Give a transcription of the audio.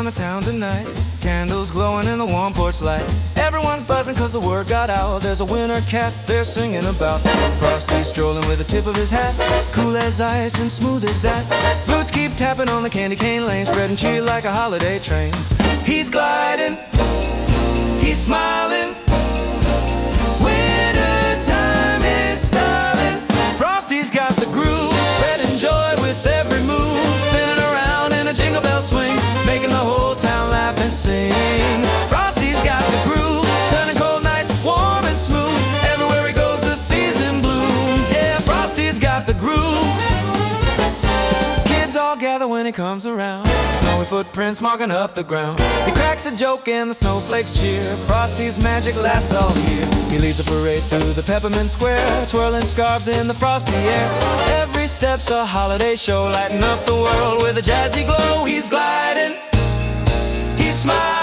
around the town tonight, candles glowing in the warm porch light. Everyone's buzzing cause the word got out. There's a winter cat they're singing about. Frosty strolling with the tip of his hat, cool as ice and smooth as that. Boots keep tapping on the candy cane lane, spreading cheer like a holiday train. He's gliding, he's smiling, winter time is styling. Frosty's got the groove, spreading joy with every move, spinning around in a jingle bell swing, making the whole town laugh and sing. Frosty's got the groove, turning cold nights warm and smooth. Everywhere he goes the season blooms. Yeah, Frosty's got the groove. Kids all gather when he comes around, snowy footprints marking up the ground. He cracks a joke and the snowflakes cheer. Frosty's magic lasts all year. He leads a parade through the peppermint square, twirling scarves in the frosty air. Every step's a holiday show, lighting up the world with a jazzy glow. He's gliding, he's smiling,